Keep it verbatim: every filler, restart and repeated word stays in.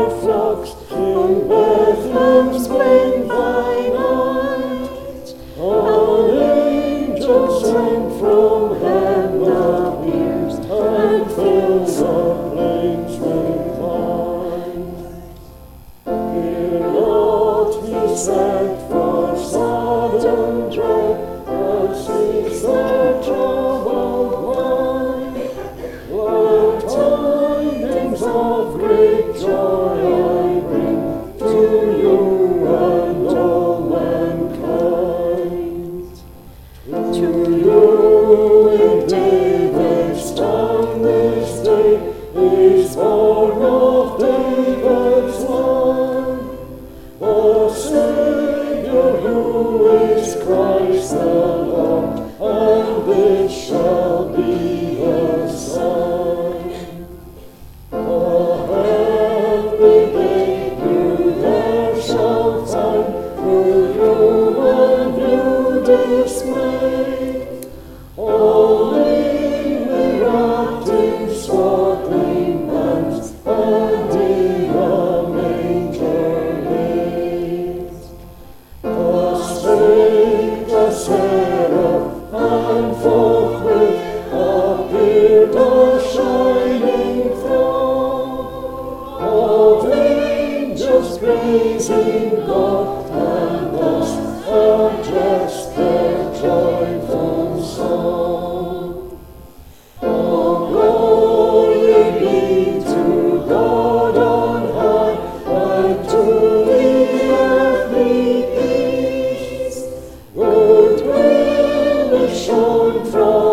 flocks in Bethlehem's plain by night. An angel sent from heaven appears and fills the plains with light. Fear not, he said, for sudden dread that seeks their troubled mind. Glad tidings of great joy I bring to you and all mankind. To you in David's town this day is born of David's line the Savior who is Christ the Lord, and this shall be the sign. A happy babe you there shall find, good room and new dismay, all lately wrapped in swaddling bands, and in a manger laid. Thus spake the seraph, and forthwith appeared a shining throng of angels praising God, and thus addressed their joyful song. All glory be to God on high, and to the earthly peace. Goodwill is shown from